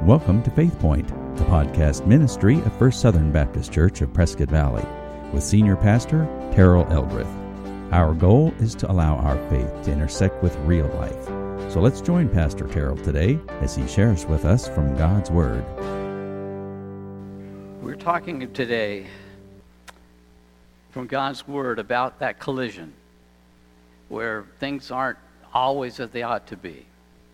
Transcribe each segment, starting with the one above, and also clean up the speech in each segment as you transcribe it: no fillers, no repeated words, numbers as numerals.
Welcome to Faith Point, the podcast ministry of First Southern Baptist Church of Prescott Valley, with Senior Pastor Terrell Eldredge. Our goal is to allow our faith to intersect with real life. So let's join Pastor Terrell today as he shares with us from God's Word. We're talking today from God's Word about that collision where things aren't always as they ought to be.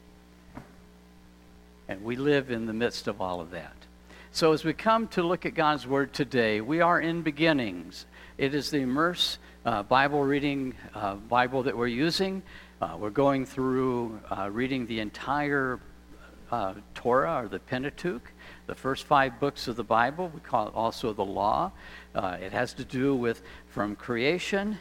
And we live in the midst of all of that. So as we come to look at God's Word today, we are in beginnings. It is the Immerse Bible reading Bible that we're using. We're going through reading the entire Torah, or the Pentateuch, the first 5 books of the Bible. We call it also the Law. It has to do with from creation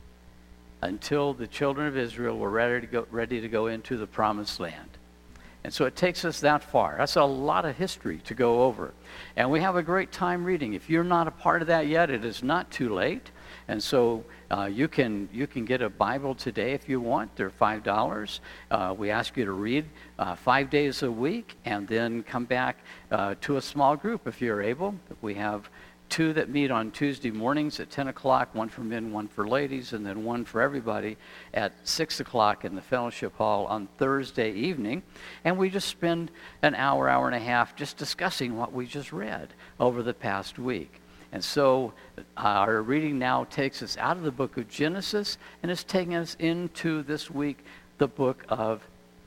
until the children of Israel were ready to go into the Promised Land. And so it takes us that far. That's a lot of history to go over. And we have a great time reading. If you're not a part of that yet, it is not too late. And so you can get a Bible today if you want. They're $5. We ask you to read 5 days a week and then come back to a small group if you're able. We have 2 that meet on Tuesday mornings at 10 o'clock, one for men, one for ladies, and then one for everybody at 6 o'clock in the fellowship hall on Thursday evening. And we just spend an hour, hour and a half just discussing what we just read over the past week. And so our reading now takes us out of the book of Genesis and is taking us into this week the book of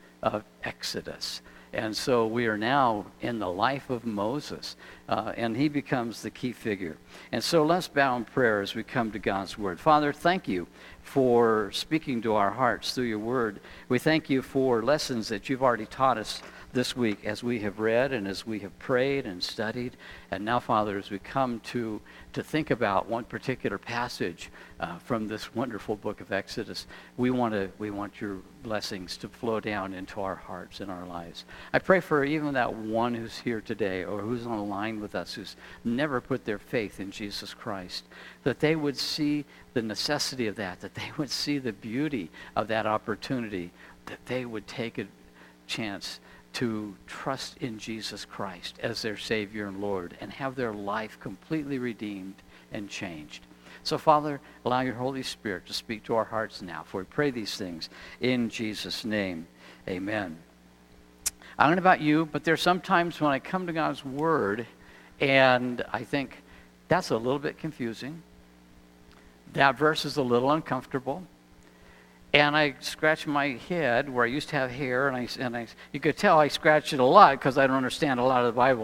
Exodus. And so we are now in the life of Moses, and he becomes the key figure. And so let's bow in prayer as we come to God's Word. Father, thank you for speaking to our hearts through your Word. We thank you for lessons that you've already taught us this week as we have read and as we have prayed and studied. And now, Father, as we come to think about one particular passage from this wonderful book of Exodus, we want your blessings to flow down into our hearts and our lives. I pray for even that one who's here today or who's on the line with us who's never put their faith in Jesus Christ, that they would see the necessity of that they would see the beauty of that opportunity, that they would take a chance to trust in Jesus Christ as their Savior and Lord and have their life completely redeemed and changed. So, Father, allow your Holy Spirit to speak to our hearts now, for we pray these things in Jesus' name. Amen. I don't know about you, but there's sometimes when I come to God's Word and I think, that's a little bit confusing. That verse is a little uncomfortable. And I scratch my head where I used to have hair, and you could tell I scratched it a lot because I don't understand a lot of the Bible.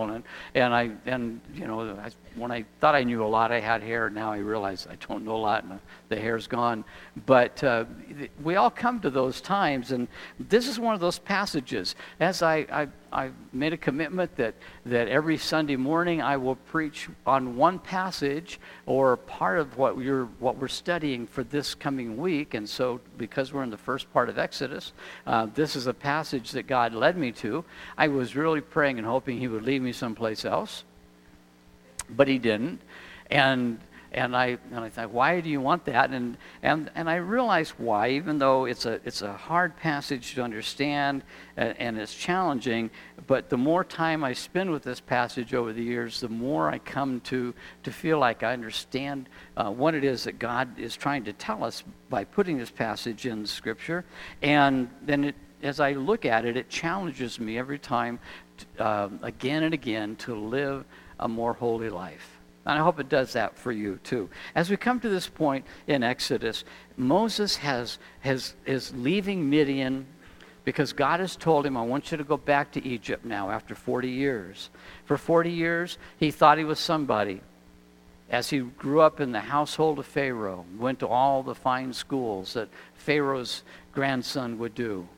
When I thought I knew a lot, I had hair. Now I realize I don't know a lot, and the hair's gone. But we all come to those times, and this is one of those passages. As I made a commitment that every Sunday morning I will preach on one passage or part of what we're studying for this coming week. And so, because we're in the first part of Exodus, this is a passage that God led me to. I was really praying and hoping He would lead me someplace else, but He didn't. And I thought, why do you want that? And I realized why, even though it's a hard passage to understand and it's challenging. But the more time I spend with this passage over the years, the more I come to feel like I understand what it is that God is trying to tell us by putting this passage in Scripture. And then as I look at it, it challenges me every time, again and again, to live a more holy life. And I hope it does that for you too. As we come to this point in Exodus, Moses is leaving Midian because God has told him, I want you to go back to Egypt now after 40 years. For 40 years, he thought he was somebody. As he grew up in the household of Pharaoh, went to all the fine schools that Pharaoh's grandson would do.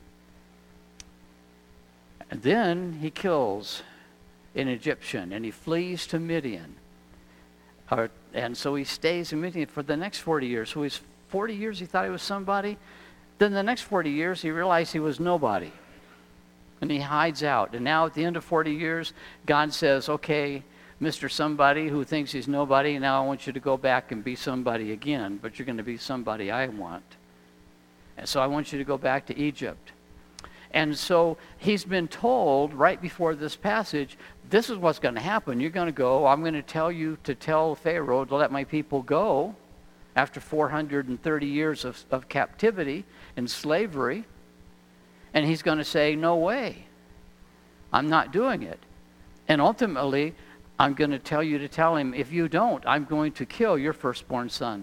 And then he kills an Egyptian and he flees to Midian. And so he stays in Midian for the next 40 years. So he's 40 years he thought he was somebody. Then the next 40 years he realized he was nobody. And he hides out. And now at the end of 40 years, God says, okay, Mr. Somebody who thinks he's nobody, now I want you to go back and be somebody again. But you're going to be somebody I want. And so I want you to go back to Egypt. And so he's been told right before this passage, this is what's going to happen. You're going to go, I'm going to tell you to tell Pharaoh to let my people go after 430 years of captivity and slavery. And he's going to say, no way, I'm not doing it. And ultimately, I'm going to tell you to tell him, if you don't, I'm going to kill your firstborn son.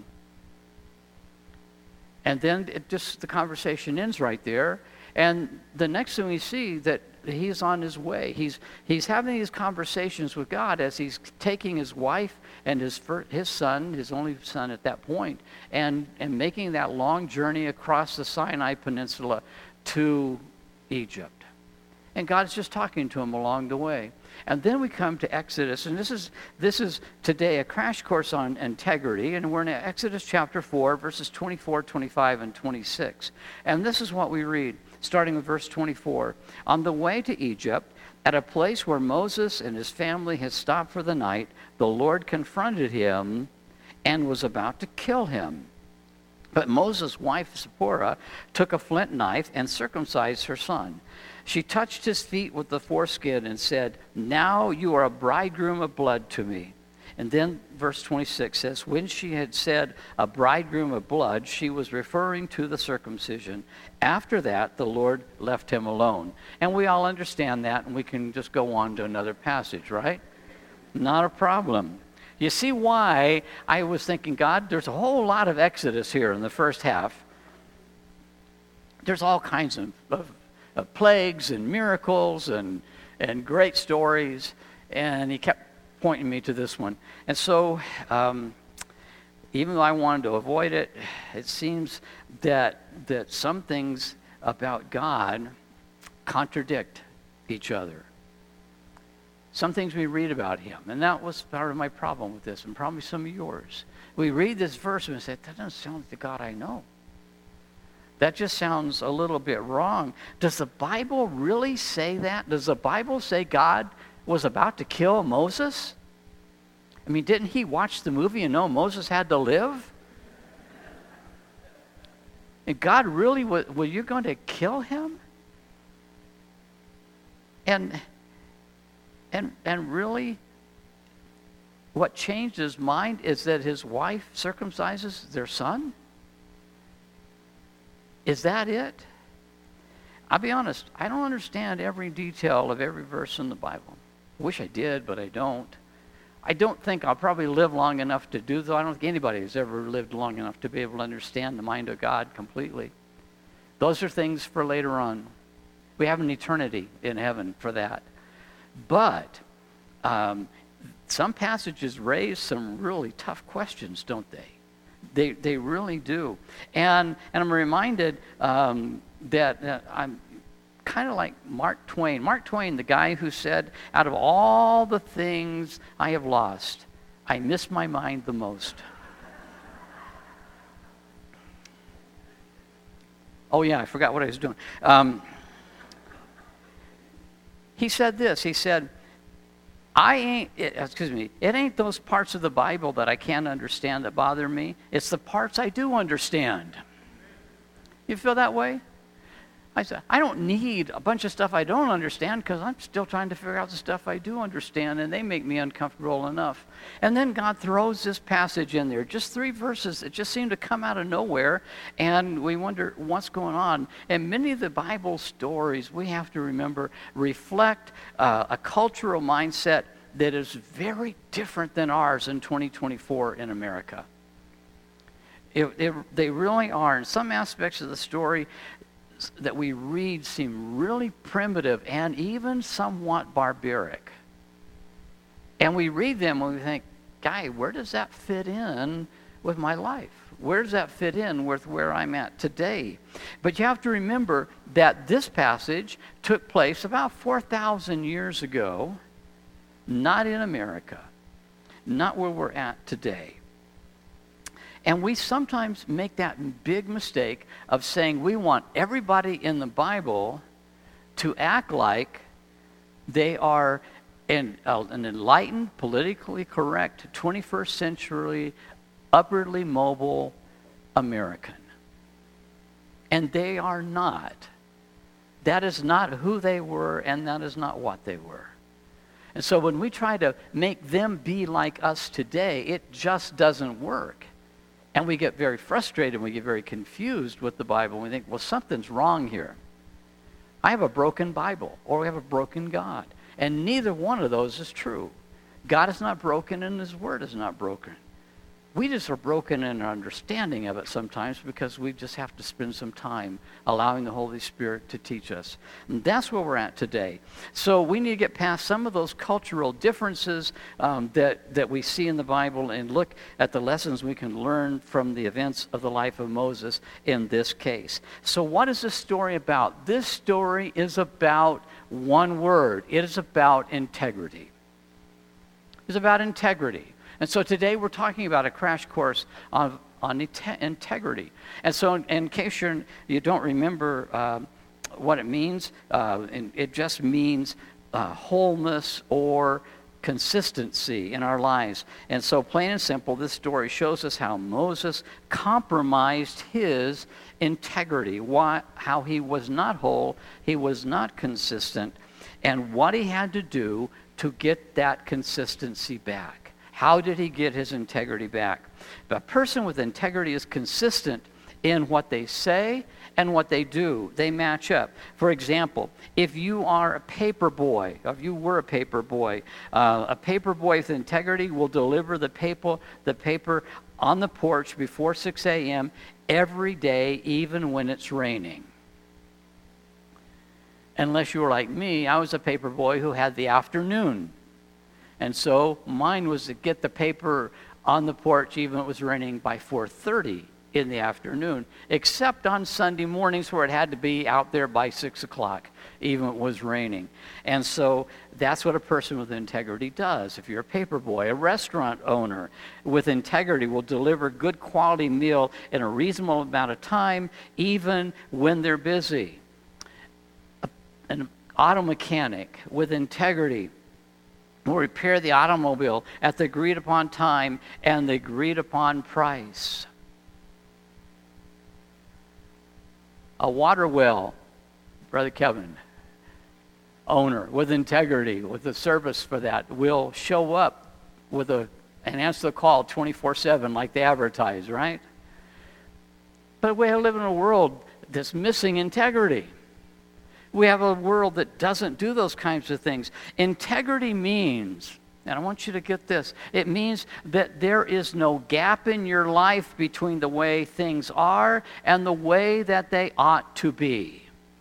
And then the conversation ends right there. And the next thing we see that he's on his way. He's having these conversations with God as he's taking his wife and his son, his only son at that point, and making that long journey across the Sinai Peninsula to Egypt. And God's just talking to him along the way. And then we come to Exodus, and this is today a crash course on integrity, and we're in Exodus chapter 4, verses 24, 25, and 26. And this is what we read, starting with verse 24. On the way to Egypt, at a place where Moses and his family had stopped for the night, the Lord confronted him and was about to kill him. But Moses' wife Zipporah took a flint knife and circumcised her son. She touched his feet with the foreskin and said, now you are a bridegroom of blood to me. And then verse 26 says, when she had said a bridegroom of blood, she was referring to the circumcision. After that, the Lord left him alone. And we all understand that, and we can just go on to another passage, right? Not a problem. You see why I was thinking, God, there's a whole lot of Exodus here in the first half. There's all kinds of plagues and miracles and great stories, and he kept pointing me to this one. And so even though I wanted to avoid it, it seems that some things about God contradict each other. Some things we read about him, and that was part of my problem with this, and probably some of yours. We read this verse and we say, that doesn't sound like the God I know. That just sounds a little bit wrong. Does the Bible really say that? Does the Bible say God was about to kill Moses? I mean, didn't he watch the movie and know Moses had to live? And God really, were you going to kill him? And really, what changed his mind is that his wife circumcises their son? Is that it? I'll be honest, I don't understand every detail of every verse in the Bible. I wish I did, but I don't. I don't think I'll probably live long enough to do that. I don't think anybody has ever lived long enough to be able to understand the mind of God completely. Those are things for later on. We have an eternity in heaven for that. But some passages raise some really tough questions, don't they? They really do. And I'm reminded that I'm kind of like Mark Twain. Mark Twain, the guy who said, out of all the things I have lost, I miss my mind the most. Oh yeah, I forgot what I was doing. He said this, he said, it ain't those parts of the Bible that I can't understand that bother me. It's the parts I do understand. You feel that way? I said, I don't need a bunch of stuff I don't understand because I'm still trying to figure out the stuff I do understand, and they make me uncomfortable enough. And then God throws this passage in there, just 3 verses that just seem to come out of nowhere, and we wonder what's going on. And many of the Bible stories, we have to remember, reflect a cultural mindset that is very different than ours in 2024 in America. They really are. In some aspects of the story that we read seem really primitive and even somewhat barbaric. And we read them and we think, guy, where does that fit in with my life? Where does that fit in with where I'm at today? But you have to remember that this passage took place about 4,000 years ago, not in America, not where we're at today. And we sometimes make that big mistake of saying we want everybody in the Bible to act like they are an enlightened, politically correct, 21st century, upwardly mobile American. And they are not. That is not who they were, and that is not what they were. And so when we try to make them be like us today, it just doesn't work. And we get very frustrated, we get very confused with the Bible. We think, well, something's wrong here. I have a broken Bible, or we have a broken God. And neither one of those is true. God is not broken, and His Word is not broken. We just are broken in our understanding of it sometimes because we just have to spend some time allowing the Holy Spirit to teach us. And that's where we're at today. So we need to get past some of those cultural differences that we see in the Bible and look at the lessons we can learn from the events of the life of Moses in this case. So what is this story about? This story is about one word. It is about integrity. It's about integrity. And so today we're talking about a crash course on integrity. And so in case you don't remember what it means, it just means wholeness or consistency in our lives. And so plain and simple, this story shows us how Moses compromised his integrity, how he was not whole, he was not consistent, and what he had to do to get that consistency back. How did he get his integrity back? A person with integrity is consistent in what they say and what they do. They match up. For example, if you are a paper boy, if you were a paper boy with integrity will deliver the paper on the porch before 6 a.m. every day, even when it's raining. Unless you were like me, I was a paper boy who had the afternoon. And so mine was to get the paper on the porch even if it was raining by 4:30 in the afternoon, except on Sunday mornings where it had to be out there by 6 o'clock, even if it was raining. And so that's what a person with integrity does. If you're a paper boy, a restaurant owner with integrity will deliver good quality meal in a reasonable amount of time, even when they're busy. An auto mechanic with integrity will repair the automobile at the agreed upon time and the agreed upon price. A water well, Brother Kevin, owner with integrity, with the service for that, will show up and answer the call 24/7 like they advertise, right? But we live in a world that's missing integrity. We have a world that doesn't do those kinds of things. Integrity means, and I want you to get this, it means that there is no gap in your life between the way things are and the way that they ought to be.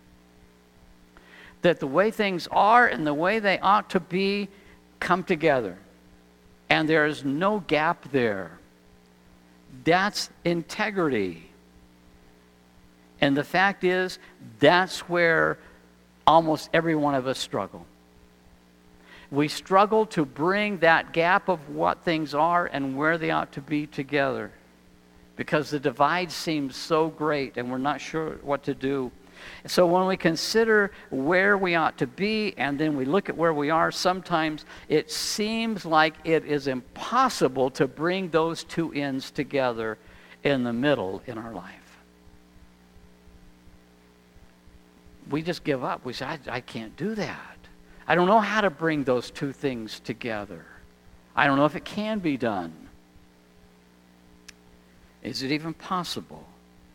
That the way things are and the way they ought to be come together. And there is no gap there. That's integrity. And the fact is, that's where almost every one of us struggle. We struggle to bring that gap of what things are and where they ought to be together because the divide seems so great and we're not sure what to do. So when we consider where we ought to be and then we look at where we are, sometimes it seems like it is impossible to bring those two ends together in the middle in our life. We just give up. We say, I can't do that. I don't know how to bring those two things together. I don't know if it can be done. Is it even possible?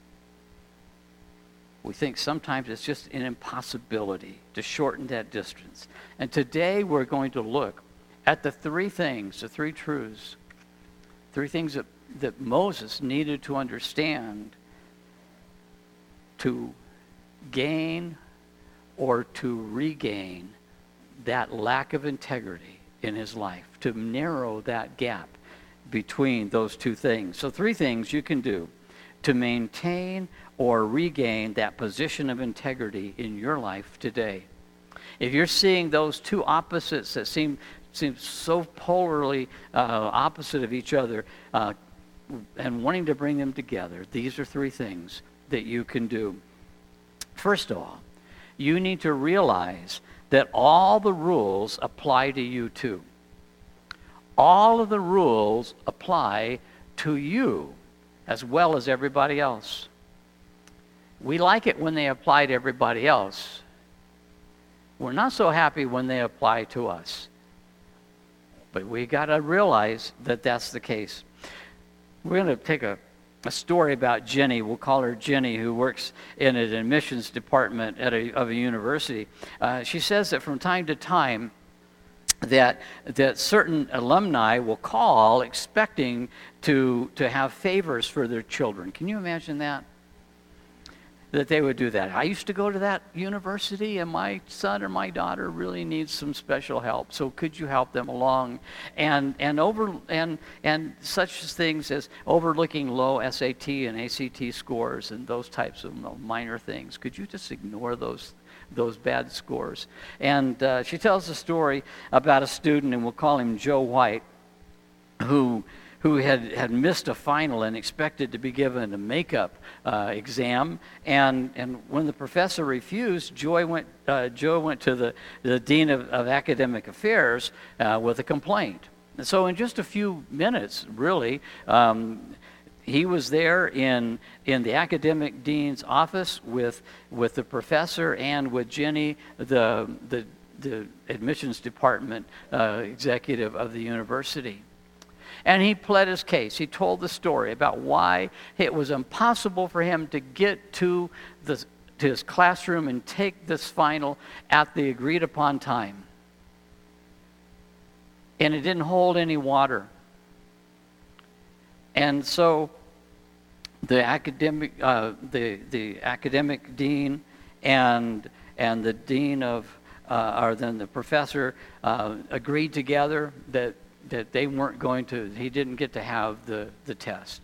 We think sometimes it's just an impossibility to shorten that distance. And today we're going to look at the three things, the three truths, three things that Moses needed to understand to gain or to regain that lack of integrity in his life, to narrow that gap between those two things. So three things you can do to maintain or regain that position of integrity in your life today. If you're seeing those two opposites that seem so polarly opposite of each other and wanting to bring them together, these are three things that you can do. First of all, you need to realize that all the rules apply to you too. All of the rules apply to you as well as everybody else. We like it when they apply to everybody else, We're not so happy when they apply to us. But we got to realize that that's the case. We're going to take a story about Jenny. We'll call her Jenny, who works in an admissions department of a university. She says that from time to time, that certain alumni will call expecting to have favors for their children. Can you imagine that? That they would do that. I used to go to that university, and my son or my daughter really needs some special help. So could you help them along? And such things as overlooking low SAT and ACT scores and those types of minor things. Could you just ignore those bad scores? And she tells a story about a student, and we'll call him Joe White, who had missed a final and expected to be given a makeup exam, and when the professor refused, Joe went to the dean of academic affairs with a complaint. And so in just a few minutes, really, he was there in the academic dean's office with the professor and with Jenny, the admissions department executive of the university. And he pled his case. He told the story about why it was impossible for him to get to his classroom and take this final at the agreed upon time. And it didn't hold any water. And so the academic dean and the dean of or then the professor agreed together that they weren't going to, he didn't get to have the test.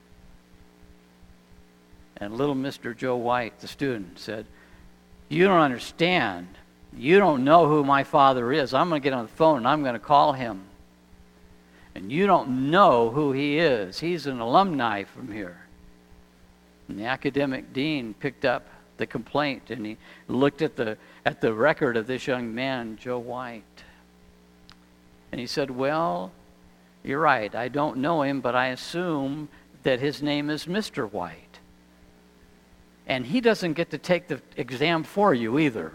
And little Mr. Joe White, the student, said, "You don't understand. You don't know who my father is. I'm going to get on the phone and I'm going to call him. And you don't know who he is. He's an alumni from here." And the academic dean picked up the complaint and he looked at the record of this young man, Joe White. And he said, "Well, you're right. I don't know him, but I assume that his name is Mr. White. And he doesn't get to take the exam for you either."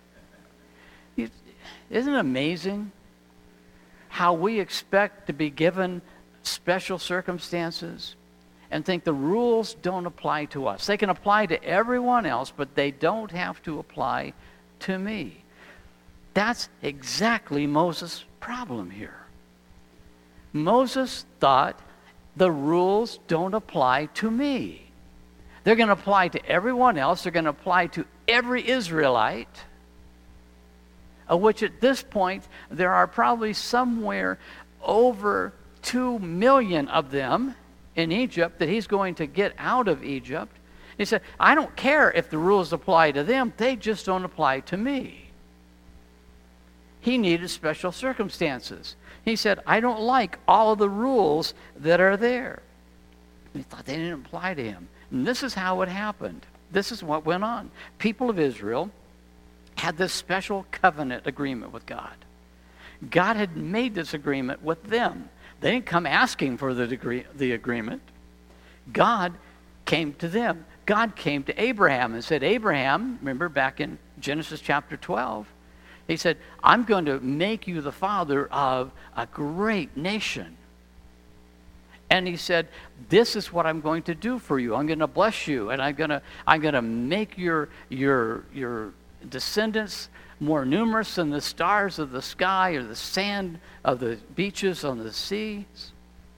Isn't it amazing how we expect to be given special circumstances and think the rules don't apply to us? They can apply to everyone else, but they don't have to apply to me. That's exactly Moses' problem here. Moses thought the rules don't apply to me. They're going to apply to everyone else. They're going to apply to every Israelite, of which at this point there are probably somewhere over 2 million of them in Egypt that he's going to get out of Egypt. He said, "I don't care if the rules apply to them. They just don't apply to me." He needed special circumstances. He said, "I don't like all of the rules that are there." He thought they didn't apply to him. And this is how it happened. This is what went on. People of Israel had this special covenant agreement with God. God had made this agreement with them. They didn't come asking for the agreement. God came to them. God came to Abraham and said, "Abraham," remember back in Genesis chapter 12, he said, "I'm going to make you the father of a great nation." And he said, "This is what I'm going to do for you. I'm going to bless you, and I'm going to make your descendants more numerous than the stars of the sky or the sand of the beaches on the seas.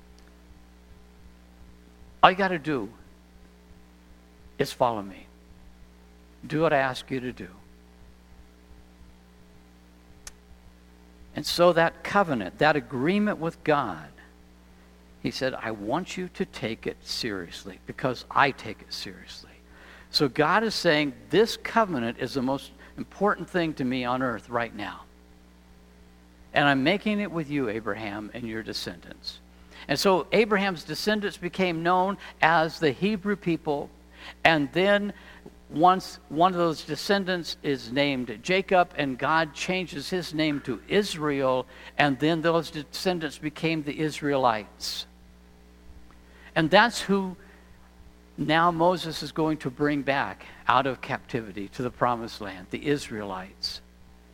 All you got to do is follow me. Do what I ask you to do." And so that covenant, that agreement with God, he said, "I want you to take it seriously because I take it seriously." So God is saying, this covenant is the most important thing to me on earth right now. And I'm making it with you, Abraham, and your descendants. And so Abraham's descendants became known as the Hebrew people. And then once one of those descendants is named Jacob, and God changes his name to Israel, and then those descendants became the Israelites. And that's who now Moses is going to bring back out of captivity to the promised land, the Israelites.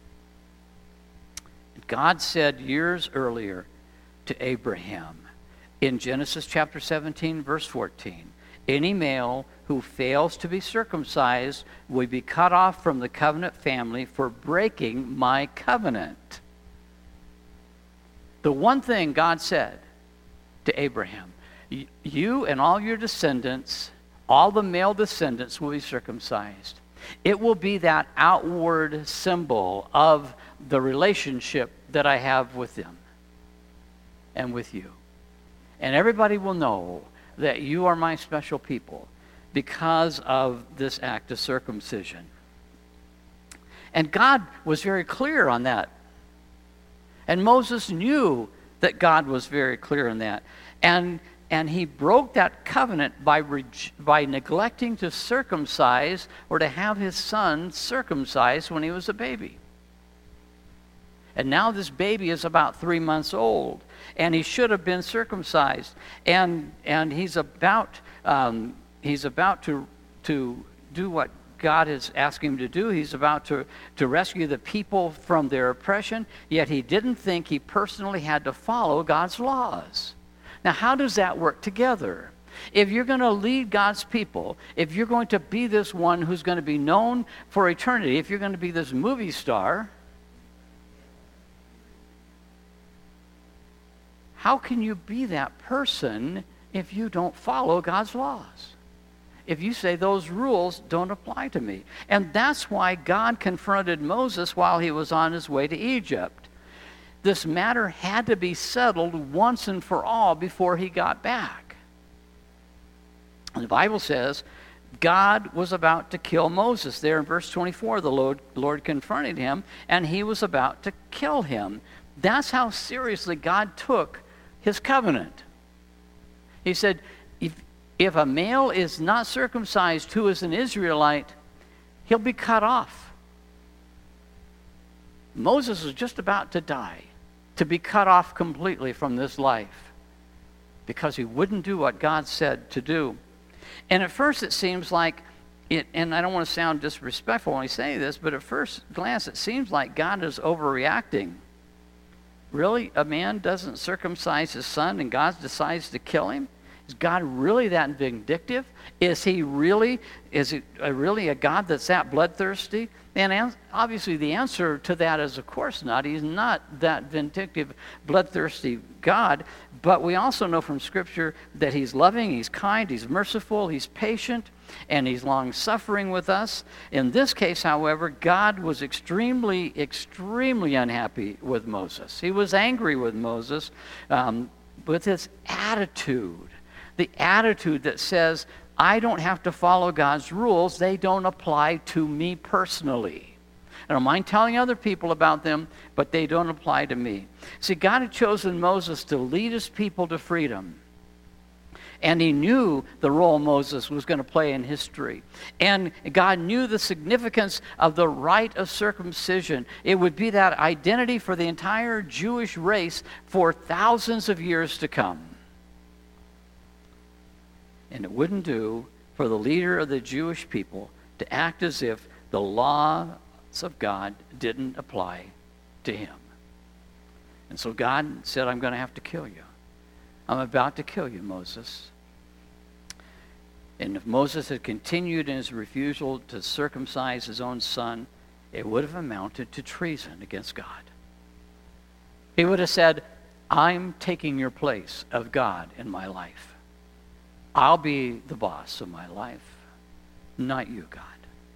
God said years earlier to Abraham in Genesis chapter 17, verse 14, any male who fails to be circumcised will be cut off from the covenant family for breaking my covenant. The one thing God said to Abraham, you and all your descendants, all the male descendants will be circumcised. It will be that outward symbol of the relationship that I have with them and with you. And everybody will know that you are my special people because of this act of circumcision. And God was very clear on that. And Moses knew that God was very clear on that. And he broke that covenant by neglecting to circumcise or to have his son circumcised when he was a baby. And now this baby is about 3 months old, and he should have been circumcised. And he's about to do what God is asking him to do. He's about to rescue the people from their oppression, yet he didn't think he personally had to follow God's laws. Now, how does that work together? If you're going to lead God's people, if you're going to be this one who's going to be known for eternity, if you're going to be this movie star, how can you be that person if you don't follow God's laws? If you say those rules don't apply to me. And that's why God confronted Moses while he was on his way to Egypt. This matter had to be settled once and for all before he got back. And the Bible says God was about to kill Moses. There in verse 24, the Lord confronted him, and he was about to kill him. That's how seriously God took his covenant. He said, if a male is not circumcised who is an Israelite, he'll be cut off. Moses was just about to die, to be cut off completely from this life, because he wouldn't do what God said to do. And at first it seems like it, and I don't want to sound disrespectful when I say this, but at first glance it seems like God is overreacting. Really? A man doesn't circumcise his son and God decides to kill him? Is God really that vindictive? Is it really a God that's that bloodthirsty? And obviously the answer to that is of course not. He's not that vindictive, bloodthirsty God. But we also know from Scripture that he's loving, he's kind, he's merciful, he's patient, and he's long-suffering with us. In this case, however, God was extremely, extremely unhappy with Moses. He was angry with Moses with his attitude. The attitude that says, I don't have to follow God's rules. They don't apply to me personally. I don't mind telling other people about them, but they don't apply to me. See, God had chosen Moses to lead his people to freedom. And he knew the role Moses was going to play in history. And God knew the significance of the rite of circumcision. It would be that identity for the entire Jewish race for thousands of years to come. And it wouldn't do for the leader of the Jewish people to act as if the laws of God didn't apply to him. And so God said, I'm going to have to kill you. I'm about to kill you, Moses. And if Moses had continued in his refusal to circumcise his own son, it would have amounted to treason against God. He would have said, I'm taking your place of God in my life. I'll be the boss of my life, not you, God.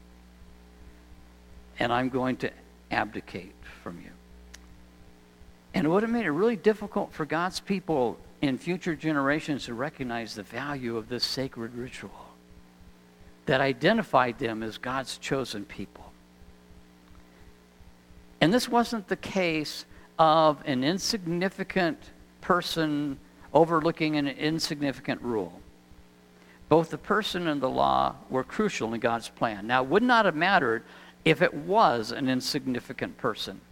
And I'm going to abdicate from you. And it would have made it really difficult for God's people in future generations to recognize the value of this sacred ritual that identified them as God's chosen people. And this wasn't the case of an insignificant person overlooking an insignificant rule. Both the person and the law were crucial in God's plan. Now, it would not have mattered if it was an insignificant person.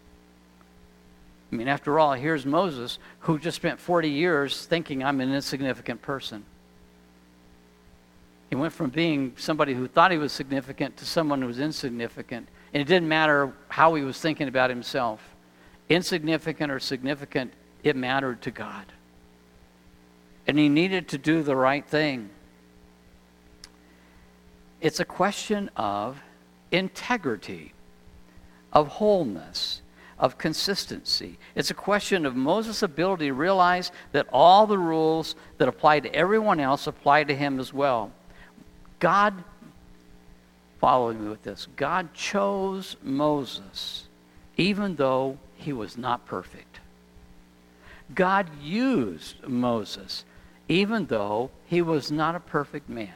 I mean, after all, here's Moses, who just spent 40 years thinking I'm an insignificant person. He went from being somebody who thought he was significant to someone who was insignificant. And it didn't matter how he was thinking about himself. insignificant or significant, it mattered to God. And he needed to do the right thing. It's a question of integrity, of wholeness, of consistency. It's a question of Moses' ability to realize that all the rules that apply to everyone else apply to him as well. God, follow me with this, God chose Moses even though he was not perfect. God used Moses even though he was not a perfect man.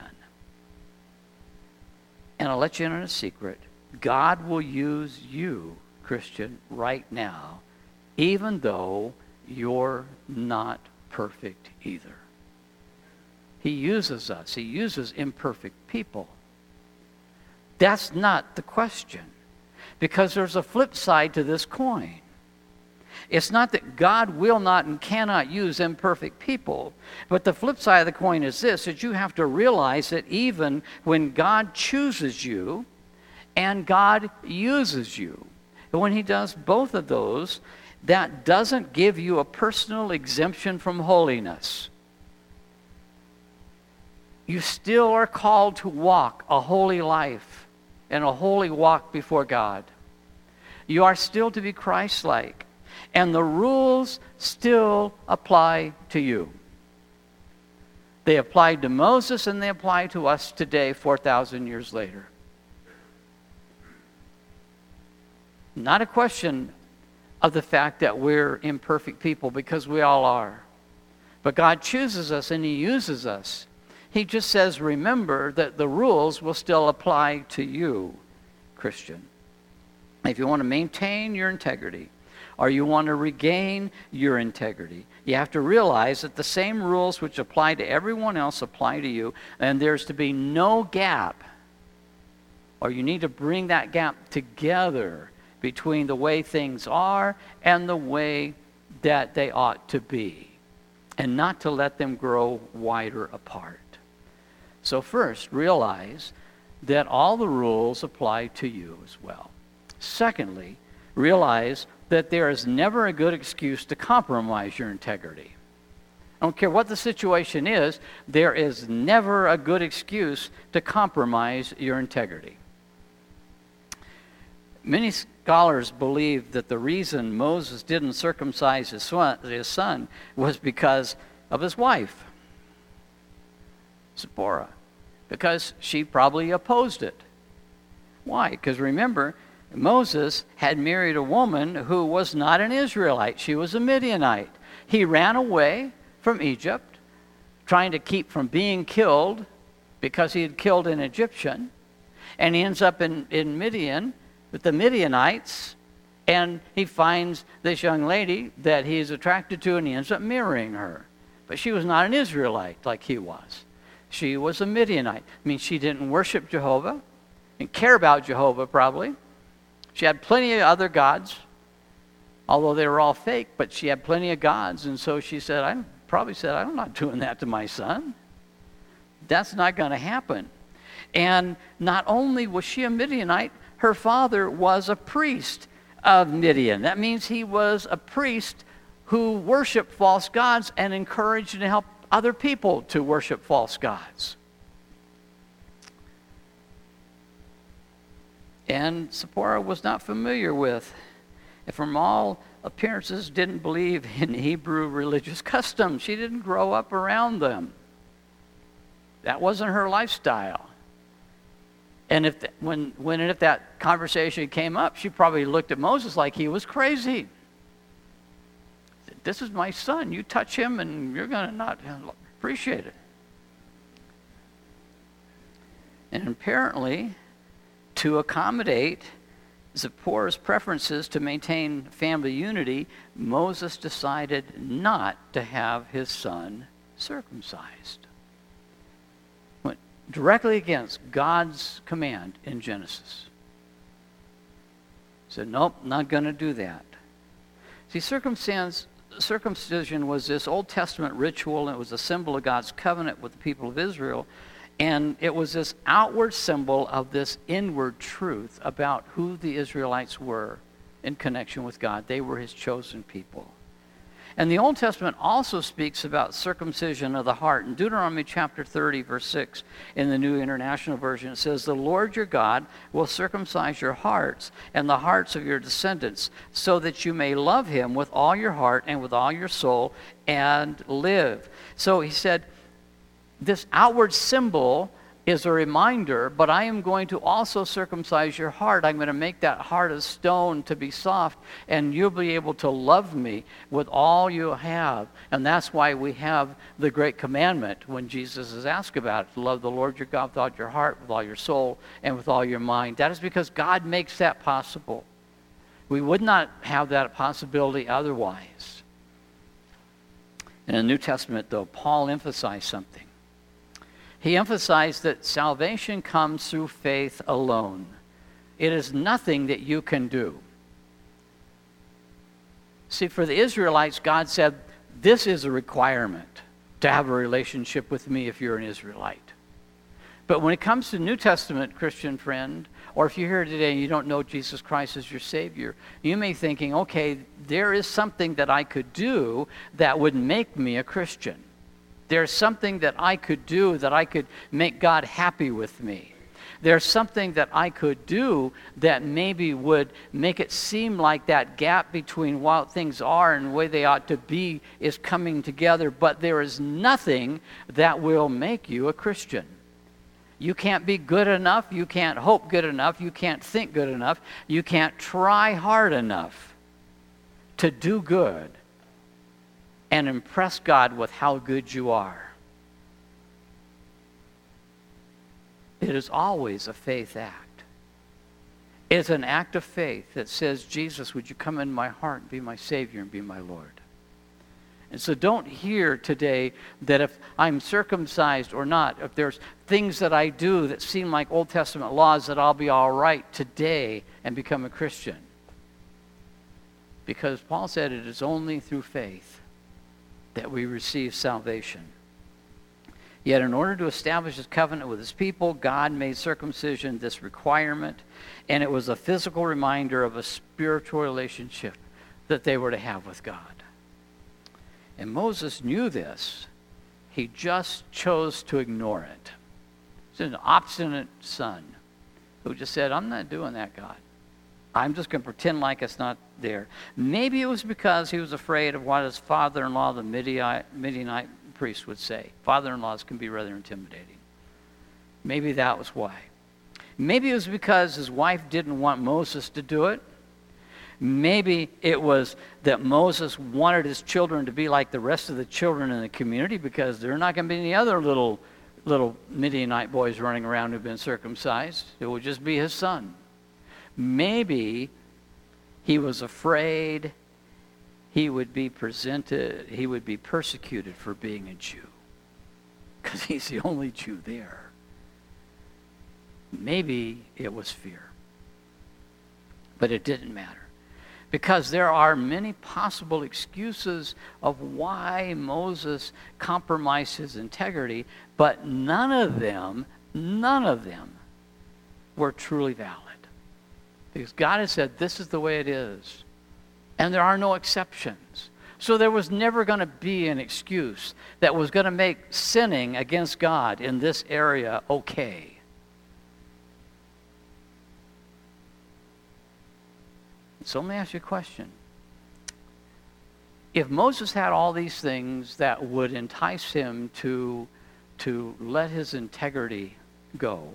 And I'll let you in on a secret. God will use you, Christian, right now, even though you're not perfect either. He uses us. He uses imperfect people. That's not the question, because there's a flip side to this coin. It's not that God will not and cannot use imperfect people, but the flip side of the coin is this, that you have to realize that even when God chooses you and God uses you, and when he does both of those, that doesn't give you a personal exemption from holiness. You still are called to walk a holy life and a holy walk before God. You are still to be Christ-like. And the rules still apply to you. They applied to Moses and they apply to us today, 4,000 years later. Not a question of the fact that we're imperfect people, because we all are. But God chooses us and he uses us. He just says, remember that the rules will still apply to you, Christian. If you want to maintain your integrity, or you want to regain your integrity, you have to realize that the same rules which apply to everyone else apply to you, and there's to be no gap, or you need to bring that gap together between the way things are and the way that they ought to be, and not to let them grow wider apart. So first, realize that all the rules apply to you as well. Secondly, realize that there is never a good excuse to compromise your integrity. I don't care what the situation is, there is never a good excuse to compromise your integrity. Many scholars believe that the reason Moses didn't circumcise his son was because of his wife, Zipporah, because she probably opposed it. Why? Because remember, Moses had married a woman who was not an Israelite. She was a Midianite. He ran away from Egypt, trying to keep from being killed because he had killed an Egyptian. And he ends up in Midian with the Midianites, and he finds this young lady that he is attracted to, and he ends up marrying her. But she was not an Israelite like he was. She was a Midianite. I mean, she didn't worship Jehovah and care about Jehovah probably. She had plenty of other gods, although they were all fake, but she had plenty of gods. And so she said, I'm not doing that to my son. That's not going to happen. And not only was she a Midianite, her father was a priest of Midian. That means he was a priest who worshiped false gods and encouraged and helped other people to worship false gods. And Zipporah was not familiar with, and from all appearances didn't believe in Hebrew religious customs. She didn't grow up around them. That wasn't her lifestyle. And if that conversation came up, she probably looked at Moses like he was crazy. This is my son. You touch him and you're going to not appreciate it. And apparently, to accommodate Zipporah's preferences to maintain family unity, Moses decided not to have his son circumcised. Went directly against God's command in Genesis. Said, nope, not going to do that. See, circumcision was this Old Testament ritual, and it was a symbol of God's covenant with the people of Israel. And it was this outward symbol of this inward truth about who the Israelites were in connection with God. They were his chosen people. And the Old Testament also speaks about circumcision of the heart. In Deuteronomy chapter 30, verse 6, in the New International Version, it says, "The Lord your God will circumcise your hearts and the hearts of your descendants, so that you may love him with all your heart and with all your soul and live." So he said, this outward symbol is a reminder, but I am going to also circumcise your heart. I'm going to make that heart of stone to be soft, and you'll be able to love me with all you have. And that's why we have the great commandment when Jesus is asked about it, to love the Lord your God with all your heart, with all your soul, and with all your mind. That is because God makes that possible. We would not have that possibility otherwise. In the New Testament, though, Paul emphasized something. He emphasized that salvation comes through faith alone. It is nothing that you can do. See, for the Israelites, God said, this is a requirement to have a relationship with me if you're an Israelite. But when it comes to New Testament Christian friend, or if you're here today and you don't know Jesus Christ as your Savior, you may be thinking, okay, there is something that I could do that would make me a Christian. There's something that I could do that I could make God happy with me. There's something that I could do that maybe would make it seem like that gap between what things are and the way they ought to be is coming together, but there is nothing that will make you a Christian. You can't be good enough, you can't hope good enough, you can't think good enough, you can't try hard enough to do good and impress God with how good you are. It is always a faith act. It's an act of faith that says, Jesus, would you come in my heart and be my Savior and be my Lord? And so don't hear today that if I'm circumcised or not, if there's things that I do that seem like Old Testament laws, that I'll be all right today and become a Christian. Because Paul said it is only through faith that we receive salvation. Yet in order to establish his covenant with his people, God made circumcision this requirement, and it was a physical reminder of a spiritual relationship that they were to have with God. And Moses knew this. He just chose to ignore it. He's an obstinate son who just said, I'm not doing that, God. I'm just going to pretend like it's not there. Maybe it was because he was afraid of what his father-in-law, the Midianite priest, would say. Father-in-laws can be rather intimidating. Maybe that was why. Maybe it was because his wife didn't want Moses to do it. Maybe it was that Moses wanted his children to be like the rest of the children in the community, because there are not going to be any other little Midianite boys running around who've been circumcised. It would just be his son. Maybe he was afraid he would be persecuted for being a Jew, because he's the only Jew there. Maybe it was fear. But it didn't matter, because there are many possible excuses of why Moses compromised his integrity, but none of them were truly valid. Because God has said, this is the way it is. And there are no exceptions. So there was never going to be an excuse that was going to make sinning against God in this area okay. So let me ask you a question. If Moses had all these things that would entice him to let his integrity go,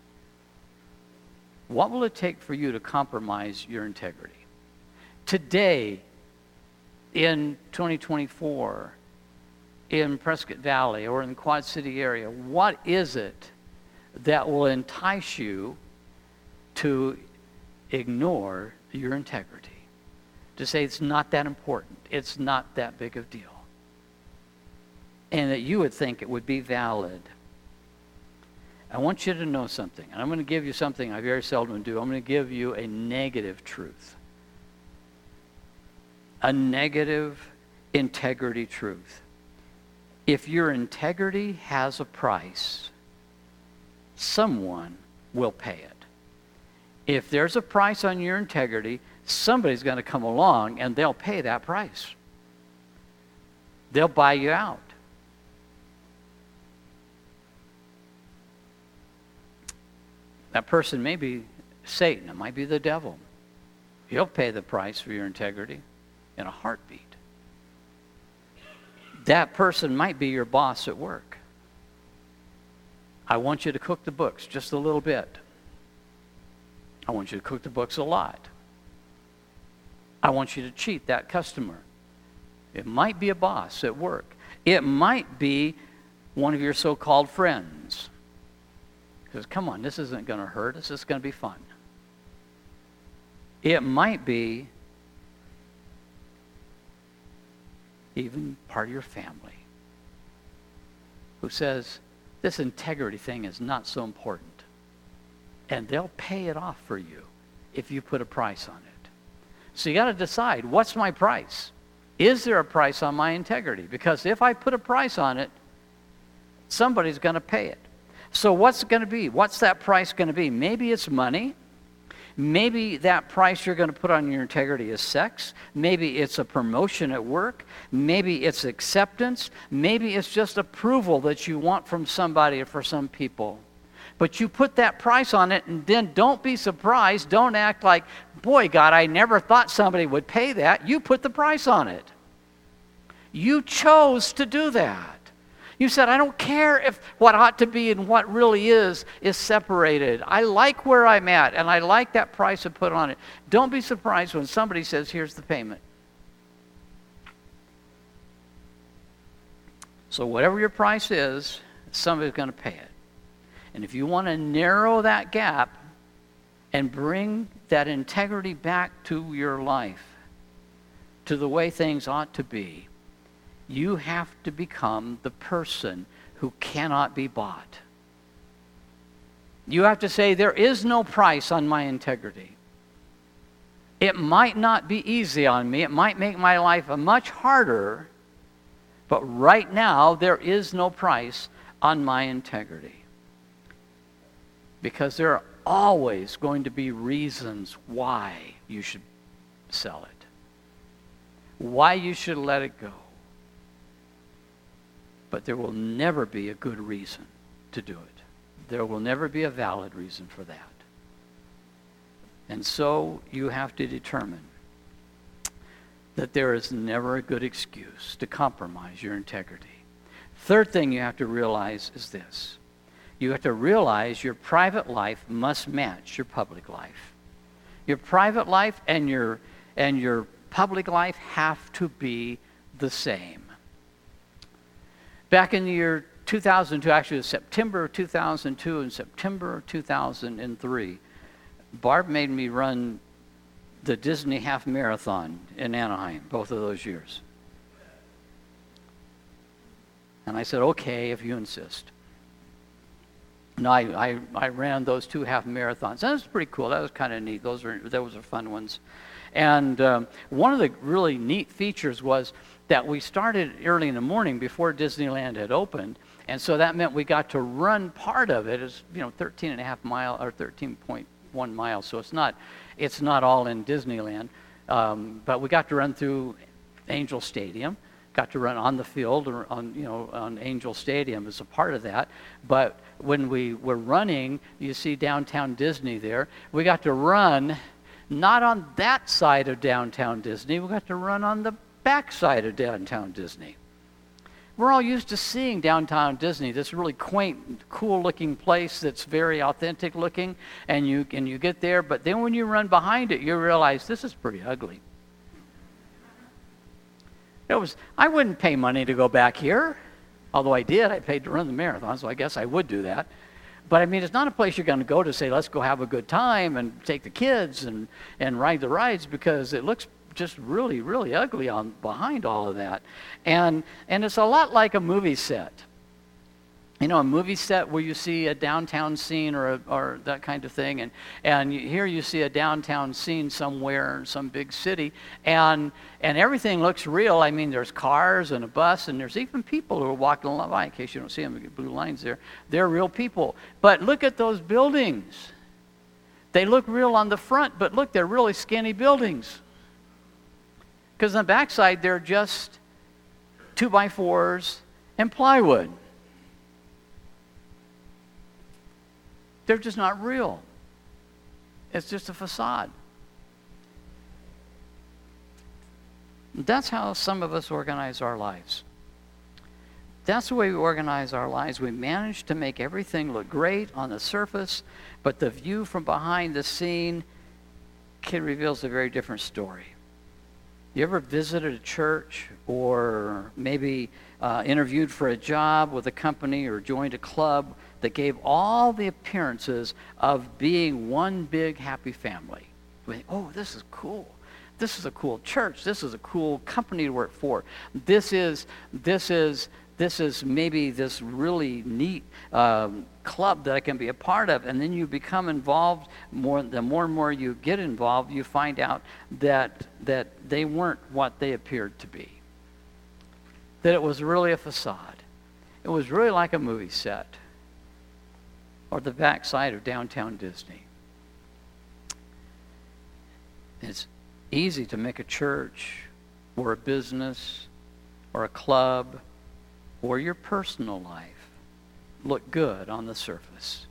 what will it take for you to compromise your integrity? Today, in 2024, in Prescott Valley or in the Quad City area, what is it that will entice you to ignore your integrity? To say it's not that important, it's not that big of a deal, and that you would think it would be valid. I want you to know something, and I'm going to give you something I very seldom do. I'm going to give you a negative truth. A negative integrity truth. If your integrity has a price, someone will pay it. If there's a price on your integrity, somebody's going to come along and they'll pay that price. They'll buy you out. That person may be Satan. It might be the devil. He'll pay the price for your integrity in a heartbeat. That person might be your boss at work. I want you to cook the books just a little bit. I want you to cook the books a lot. I want you to cheat that customer. It might be a boss at work. It might be one of your so-called friends. Because, come on, this isn't going to hurt us. It's going to be fun. It might be even part of your family who says, this integrity thing is not so important. And they'll pay it off for you if you put a price on it. So you got to decide, what's my price? Is there a price on my integrity? Because if I put a price on it, somebody's going to pay it. So what's it going to be? What's that price going to be? Maybe it's money. Maybe that price you're going to put on your integrity is sex. Maybe it's a promotion at work. Maybe it's acceptance. Maybe it's just approval that you want from somebody or for some people. But you put that price on it, and then don't be surprised. Don't act like, boy, God, I never thought somebody would pay that. You put the price on it. You chose to do that. You said, I don't care if what ought to be and what really is separated. I like where I'm at, and I like that price I put on it. Don't be surprised when somebody says, here's the payment. So whatever your price is, somebody's going to pay it. And if you want to narrow that gap and bring that integrity back to your life, to the way things ought to be, you have to become the person who cannot be bought. You have to say, there is no price on my integrity. It might not be easy on me. It might make my life much harder. But right now, there is no price on my integrity. Because there are always going to be reasons why you should sell it. Why you should let it go. But there will never be a good reason to do it. There will never be a valid reason for that. And so you have to determine that there is never a good excuse to compromise your integrity. Third thing you have to realize is this. You have to realize your private life must match your public life. Your private life and your public life have to be the same. Back in the year 2002, actually it was September of 2002 and September of 2003, Barb made me run the Disney Half Marathon in Anaheim, both of those years. And I said, okay, if you insist. No, I ran those 2 half marathons. That was pretty cool. That was kind of neat. Those were fun ones. And one of the really neat features was that we started early in the morning before Disneyland had opened. And so that meant we got to run part of it as 13.5 miles or 13.1 miles. So it's not all in Disneyland. But we got to run through Angel Stadium. Got to run on the field or on Angel Stadium as a part of that. But when we were running, you see downtown Disney there. We got to run not on that side of downtown Disney. We got to run on the back side of downtown Disney. We're all used to seeing downtown Disney, this really quaint, cool-looking place that's very authentic looking, and you get there. But then when you run behind it, you realize this is pretty ugly. I wouldn't pay money to go back here. Although I did, I paid to run the marathon, so I guess I would do that. But I mean, it's not a place you're going to go to say, let's go have a good time and take the kids and ride the rides, because it looks just really, really ugly behind all of that. And it's a lot like a movie set. A movie set where you see a downtown scene or that kind of thing, and here you see a downtown scene somewhere in some big city, and everything looks real. I mean, there's cars and a bus, and there's even people who are walking along by. In case you don't see them, the blue lines there. They're real people. But look at those buildings. They look real on the front, but look, they're really skinny buildings. Because on the backside, they're just 2x4s and plywood. They're just not real. It's just a facade. That's how some of us organize our lives. That's the way we organize our lives. We manage to make everything look great on the surface, but the view from behind the scene reveals a very different story. You ever visited a church or maybe interviewed for a job with a company or joined a club that gave all the appearances of being one big happy family? Oh, this is cool. This is a cool church. This is a cool company to work for. This is maybe this really neat club that I can be a part of. And then you become involved. The more and more you get involved, you find out that they weren't what they appeared to be. That it was really a facade. It was really like a movie set or the backside of downtown Disney. It's easy to make a church or a business or a club or your personal life look good on the surface.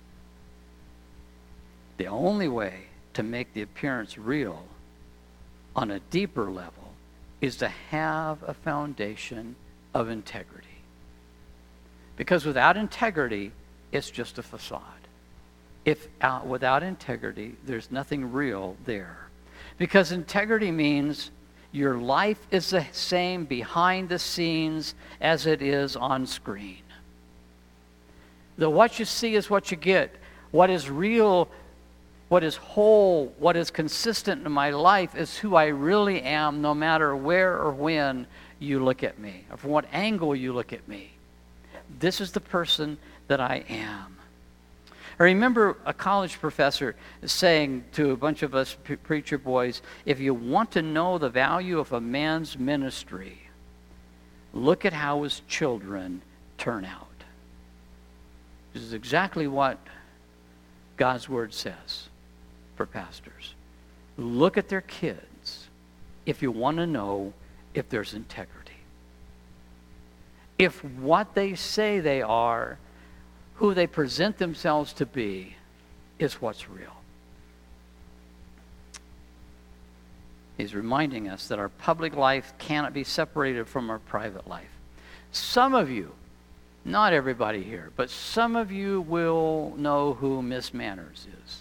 The only way to make the appearance real on a deeper level is to have a foundation of integrity. Because without integrity, it's just a facade. Without integrity, there's nothing real there. Because integrity means your life is the same behind the scenes as it is on screen. What you see is what you get. What is real, what is whole, what is consistent in my life is who I really am, no matter where or when you look at me, or from what angle you look at me. This is the person that I am. I remember a college professor saying to a bunch of us preacher boys, if you want to know the value of a man's ministry, look at how his children turn out. This is exactly what God's Word says for pastors. Look at their kids if you want to know if there's integrity. If what they say they are, who they present themselves to be, is what's real. He's reminding us that our public life cannot be separated from our private life. Some of you, not everybody here, but some of you will know who Miss Manners is.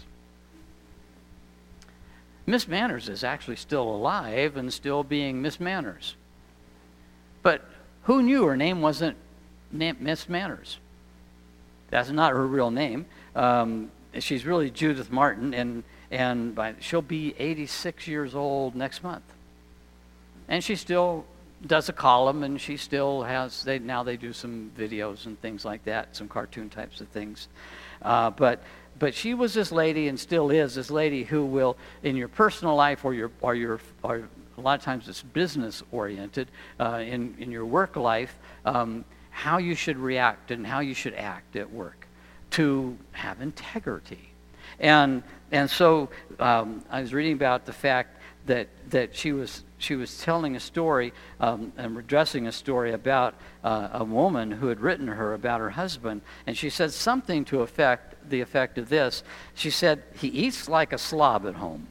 Miss Manners is actually still alive and still being Miss Manners. But who knew her name wasn't Miss Manners? That's not her real name. She's really Judith Martin, and she'll be 86 years old next month. And she still does a column, and she still has, now they do some videos and things like that, some cartoon types of things. But she was this lady, and still is this lady, who will, in your personal life or a lot of times it's business oriented, in your work life, how you should react and how you should act at work to have integrity. And so I was reading about the fact that she was telling a story and addressing a story about a woman who had written her about her husband, and she said something to the effect of this. She said, he eats like a slob at home.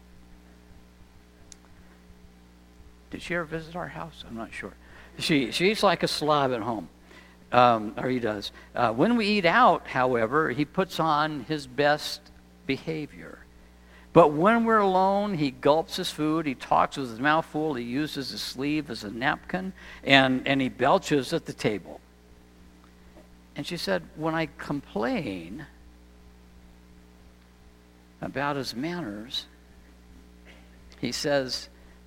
Did she ever visit our house? I'm not sure. She eats like a slob at home, or he does. When we eat out, however, he puts on his best behavior. But when we're alone, he gulps his food, he talks with his mouth full, he uses his sleeve as a napkin, and he belches at the table. And she said, when I complain about his manners, he says,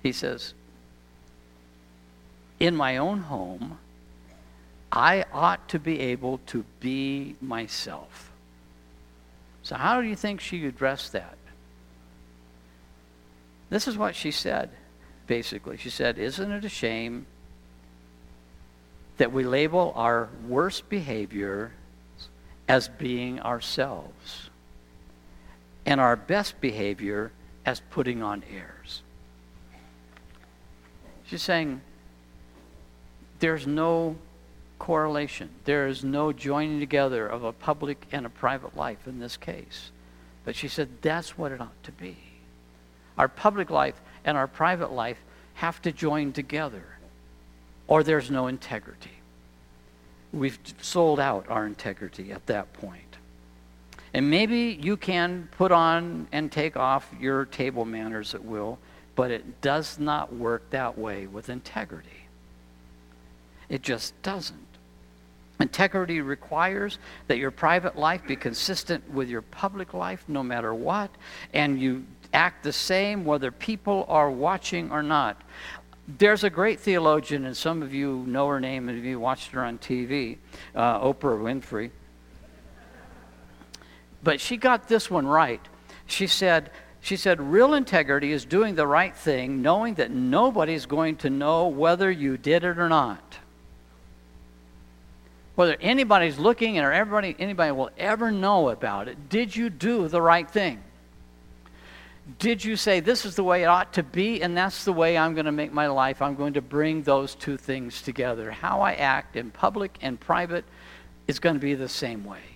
in my own home, I ought to be able to be myself. So how do you think she addressed that? This is what she said, basically. She said, isn't it a shame that we label our worst behavior as being ourselves? and our best behavior as putting on airs. She's saying there's no correlation. There is no joining together of a public and a private life in this case. But she said that's what it ought to be. Our public life and our private life have to join together, or there's no integrity. We've sold out our integrity at that point. And maybe you can put on and take off your table manners at will, but it does not work that way with integrity. It just doesn't. Integrity requires that your private life be consistent with your public life no matter what, and you act the same whether people are watching or not. There's a great theologian, and some of you know her name if you watched her on TV, Oprah Winfrey. But she got this one right. She said, real integrity is doing the right thing, knowing that nobody's going to know whether you did it or not. Whether anybody's looking or anybody will ever know about it, did you do the right thing? Did you say, this is the way it ought to be, and that's the way I'm going to make my life? I'm going to bring those two things together. How I act in public and private is going to be the same way.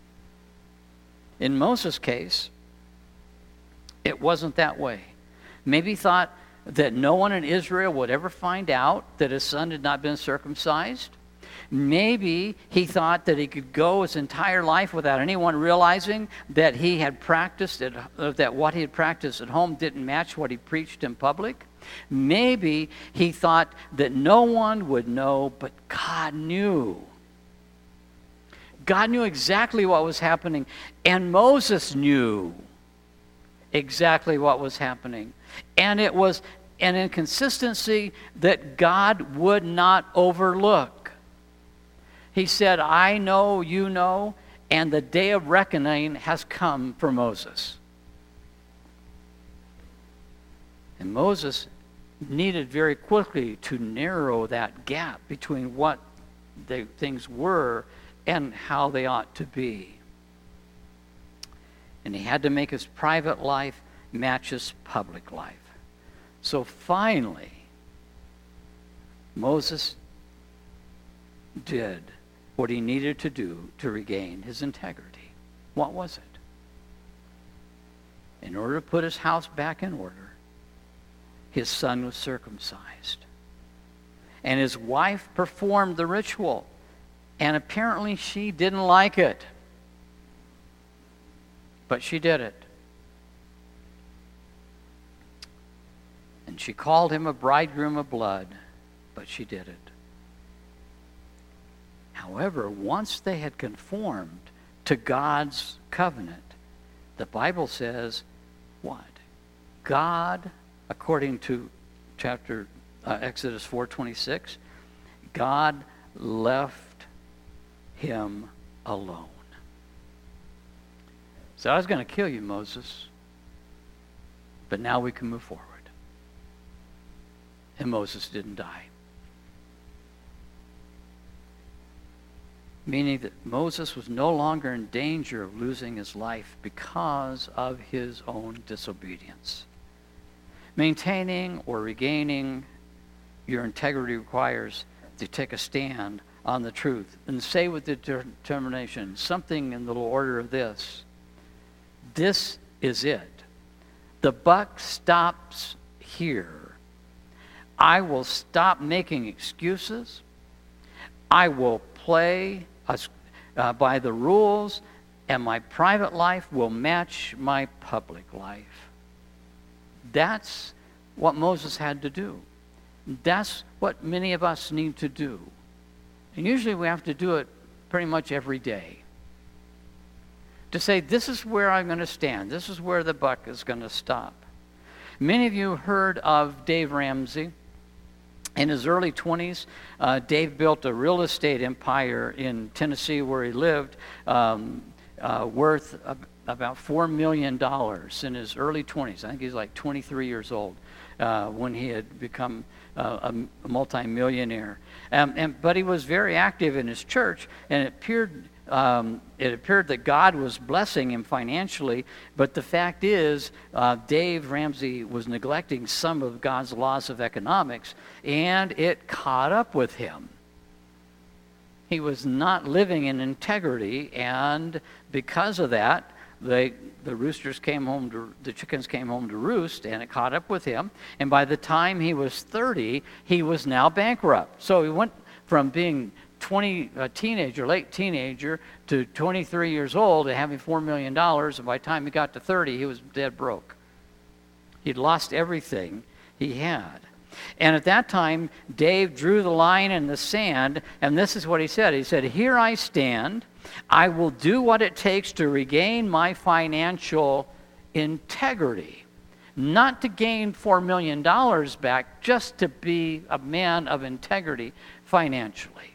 In Moses' case, it wasn't that way. Maybe he thought that no one in Israel would ever find out that his son had not been circumcised. Maybe he thought that he could go his entire life without anyone realizing that he had practiced that what he had practiced at home didn't match what he preached in public. Maybe he thought that no one would know, but God knew. God knew exactly what was happening, and Moses knew exactly what was happening. And it was an inconsistency that God would not overlook. He said, I know, you know, and the day of reckoning has come for Moses. And Moses needed very quickly to narrow that gap between what the things were and how they ought to be. And he had to make his private life match his public life. So finally, Moses did what he needed to do to regain his integrity. What was it? In order to put his house back in order, his son was circumcised. And his wife performed the ritual. And apparently she didn't like it. But she did it. And she called him a bridegroom of blood, but she did it. However, once they had conformed to God's covenant, the Bible says, what? God, according to Exodus 4:26, God left him alone. So I was going to kill you, Moses, but now we can move forward. And Moses didn't die. Meaning that Moses was no longer in danger of losing his life because of his own disobedience. Maintaining or regaining your integrity requires to take a stand on the truth and say with determination something in the order of this. This is it. The buck stops here. I will stop making excuses. I will play by the rules, and my private life will match my public life. That's what Moses had to do. That's what many of us need to do. And usually we have to do it pretty much every day. To say, this is where I'm going to stand. This is where the buck is going to stop. Many of you heard of Dave Ramsey. In his early 20s, Dave built a real estate empire in Tennessee where he lived, worth about $4 million in his early 20s. I think he's like 23 years old when he had become a multimillionaire. But he was very active in his church, and it appeared it appeared that God was blessing him financially, but the fact is Dave Ramsey was neglecting some of God's laws of economics, and it caught up with him. He was not living in integrity, and because of that, the chickens came home to roost, and it caught up with him. And by the time he was 30, he was now bankrupt. So he went from being late teenager, to 23 years old and having $4 million, and by the time he got to 30, he was dead broke. He'd lost everything he had. And at that time, Dave drew the line in the sand, and this is what he said. He said, "Here I stand. I will do what it takes to regain my financial integrity." Not to gain $4 million back, just to be a man of integrity financially.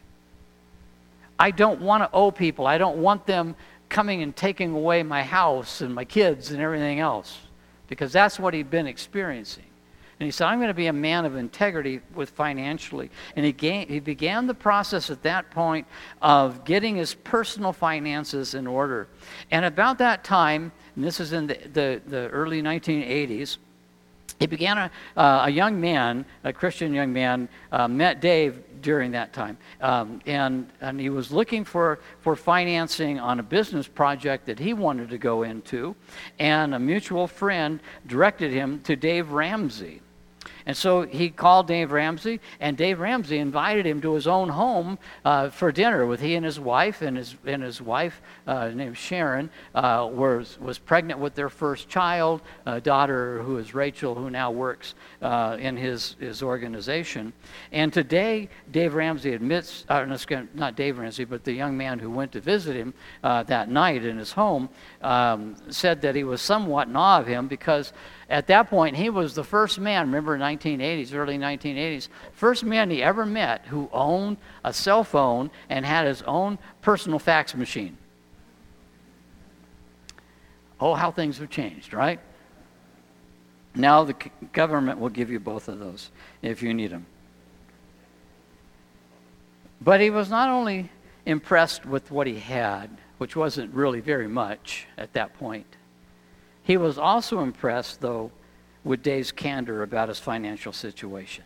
I don't want to owe people. I don't want them coming and taking away my house and my kids and everything else, because that's what he'd been experiencing. And he said, I'm going to be a man of integrity with financially. And he began the process at that point of getting his personal finances in order. And about that time, and this is in the early 1980s, he began a young man, a Christian young man, met Dave during that time. And he was looking for financing on a business project that he wanted to go into. And a mutual friend directed him to Dave Ramsey. And so he called Dave Ramsey, and Dave Ramsey invited him to his own home for dinner with he and his wife. And his wife, named Sharon, was pregnant with their first child, a daughter who is Rachel, who now works in his organization. And today, Dave Ramsey admits, not Dave Ramsey, but the young man who went to visit him that night in his home, said that he was somewhat in awe of him, because at that point, he was the first man, remember early 1980s, first man he ever met who owned a cell phone and had his own personal fax machine. Oh, how things have changed, right? Now the government will give you both of those if you need them. But he was not only impressed with what he had, which wasn't really very much at that point. He was also impressed, though, with Dave's candor about his financial situation.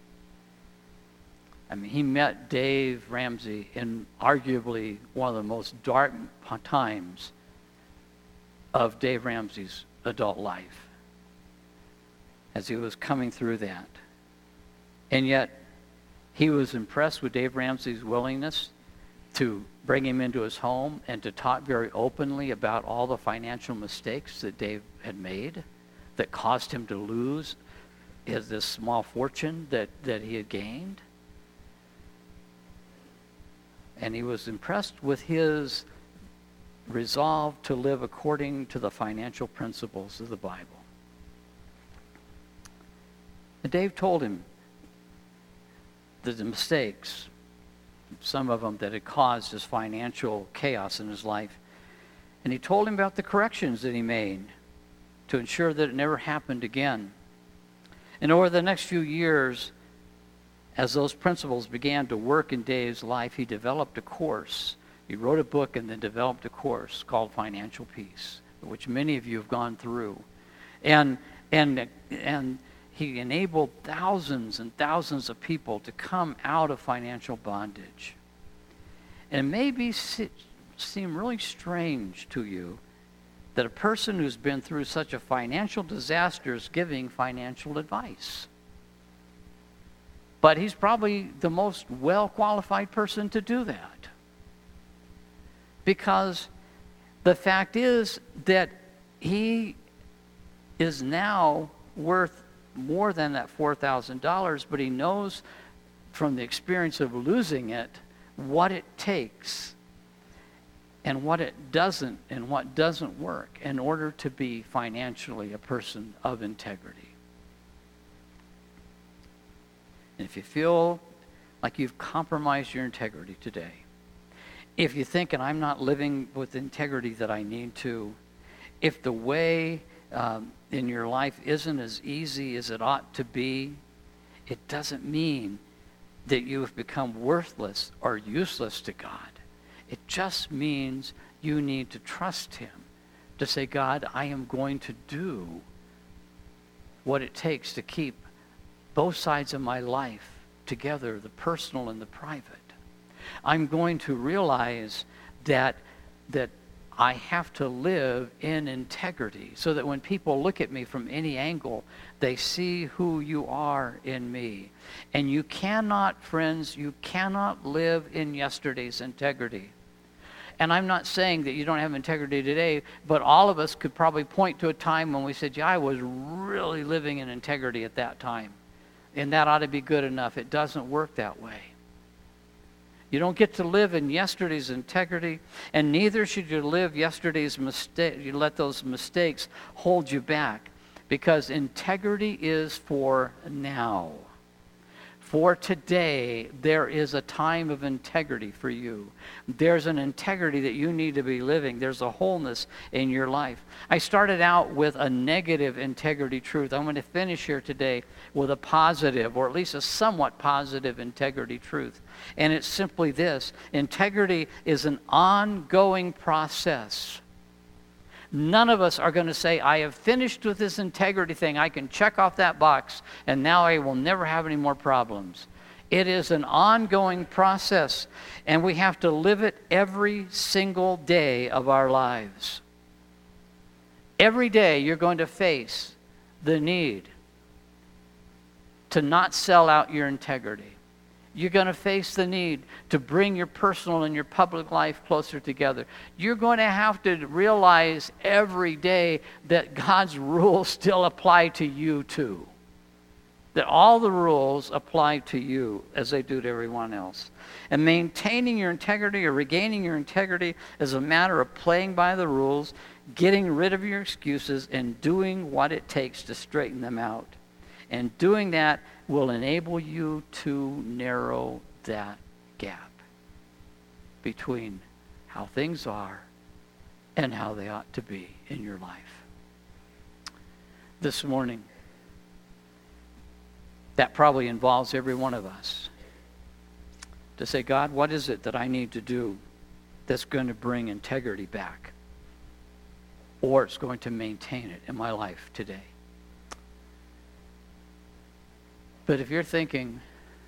I mean, he met Dave Ramsey in arguably one of the most dark times of Dave Ramsey's adult life, as he was coming through that. And yet, he was impressed with Dave Ramsey's willingness to bring him into his home and to talk very openly about all the financial mistakes that Dave had made that caused him to lose this small fortune that he had gained. And he was impressed with his resolve to live according to the financial principles of the Bible. And Dave told him that the mistakes, some of them that had caused his financial chaos in his life. And he told him about the corrections that he made to ensure that it never happened again. And over the next few years, as those principles began to work in Dave's life, he developed a course. He wrote a book and then developed a course called Financial Peace, which many of you have gone through. And he enabled thousands and thousands of people to come out of financial bondage. And it may seem really strange to you that a person who's been through such a financial disaster is giving financial advice. But he's probably the most well-qualified person to do that. Because the fact is that he is now worth more than that $4,000, but he knows from the experience of losing it what it takes and what it doesn't and what doesn't work in order to be financially a person of integrity. And if you feel like you've compromised your integrity today, if you think, and I'm not living with integrity that I need to, if the way in your life isn't as easy as it ought to be, it doesn't mean that you have become worthless or useless to God. It just means you need to trust him, to say, God, I am going to do what it takes to keep both sides of my life together, the personal and the private. I'm going to realize that I have to live in integrity so that when people look at me from any angle, they see who you are in me. And you cannot, friends, you cannot live in yesterday's integrity. And I'm not saying that you don't have integrity today, but all of us could probably point to a time when we said, yeah, I was really living in integrity at that time. And that ought to be good enough. It doesn't work that way. You don't get to live in yesterday's integrity, and neither should you live yesterday's mistake. You let those mistakes hold you back, because integrity is for now. For today, there is a time of integrity for you. There's an integrity that you need to be living. There's a wholeness in your life. I started out with a negative integrity truth. I'm going to finish here today with a positive, or at least a somewhat positive integrity truth. And it's simply this: integrity is an ongoing process. None of us are going to say, I have finished with this integrity thing. I can check off that box, and now I will never have any more problems. It is an ongoing process, and we have to live it every single day of our lives. Every day you're going to face the need to not sell out your integrity. You're going to face the need to bring your personal and your public life closer together. You're going to have to realize every day that God's rules still apply to you too. That all the rules apply to you as they do to everyone else. And maintaining your integrity or regaining your integrity is a matter of playing by the rules, getting rid of your excuses, and doing what it takes to straighten them out. And doing that will enable you to narrow that gap between how things are and how they ought to be in your life. This morning, that probably involves every one of us to say, God, what is it that I need to do that's going to bring integrity back, or it's going to maintain it in my life today? But if you're thinking,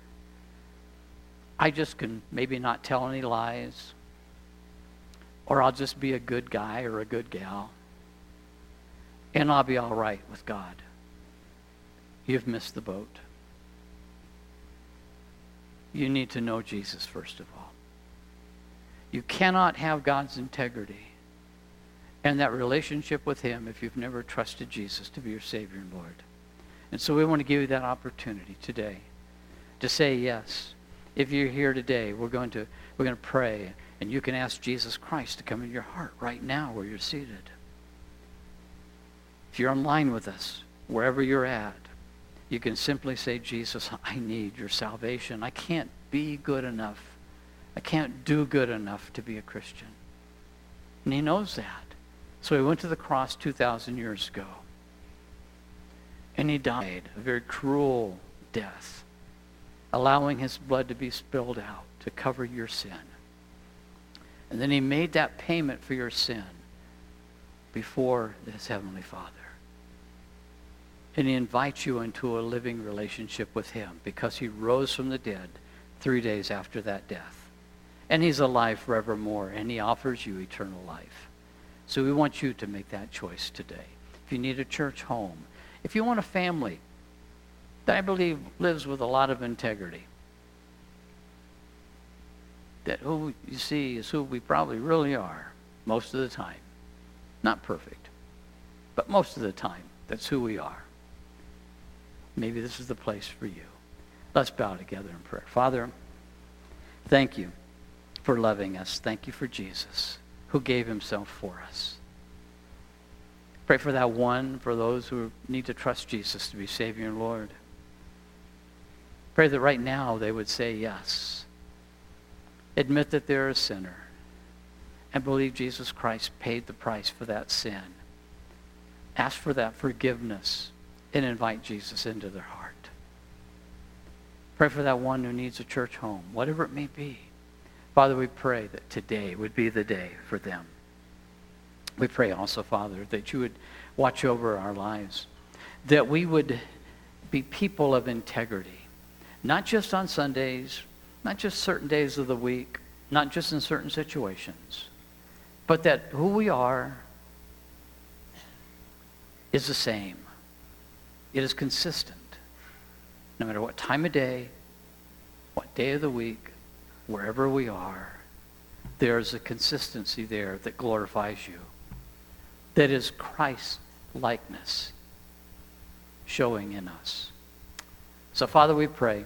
I just can maybe not tell any lies, or I'll just be a good guy or a good gal, and I'll be all right with God, you've missed the boat. You need to know Jesus first of all. You cannot have God's integrity and that relationship with him if you've never trusted Jesus to be your Savior and Lord. And so we want to give you that opportunity today to say yes. If you're here today, we're going to pray, and you can ask Jesus Christ to come in your heart right now where you're seated. If you're online with us, wherever you're at, you can simply say, Jesus, I need your salvation. I can't be good enough. I can't do good enough to be a Christian. And he knows that. So he went to the cross 2,000 years ago. And he died a very cruel death, allowing his blood to be spilled out to cover your sin. And then he made that payment for your sin before his heavenly Father. And he invites you into a living relationship with him because he rose from the dead 3 days after that death. And he's alive forevermore, and he offers you eternal life. So we want you to make that choice today. If you need a church home, if you want a family that I believe lives with a lot of integrity, that who you see is who we probably really are most of the time. Not perfect, but most of the time, that's who we are. Maybe this is the place for you. Let's bow together in prayer. Father, thank you for loving us. Thank you for Jesus, who gave himself for us. Pray for that one, for those who need to trust Jesus to be Savior and Lord. Pray that right now they would say yes. Admit that they're a sinner and believe Jesus Christ paid the price for that sin. Ask for that forgiveness and invite Jesus into their heart. Pray for that one who needs a church home, whatever it may be. Father, we pray that today would be the day for them. We pray also, Father, that you would watch over our lives, that we would be people of integrity, not just on Sundays, not just certain days of the week, not just in certain situations, but that who we are is the same. It is consistent. No matter what time of day, what day of the week, wherever we are, there's a consistency there that glorifies you. That is Christ's likeness showing in us. So, Father, we pray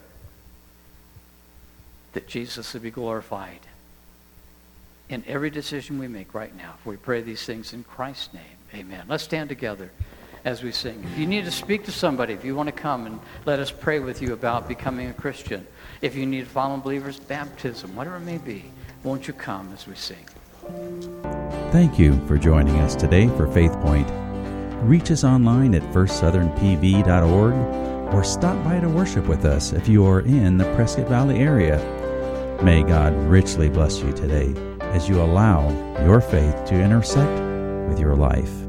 that Jesus would be glorified in every decision we make right now. We pray these things in Christ's name. Amen. Let's stand together as we sing. If you need to speak to somebody, if you want to come and let us pray with you about becoming a Christian, if you need to follow believers' baptism, whatever it may be, won't you come as we sing? Thank you for joining us today for Faith Point. Reach us online at firstsouthernpv.org or stop by to worship with us if you are in the Prescott Valley area. May God richly bless you today as you allow your faith to intersect with your life.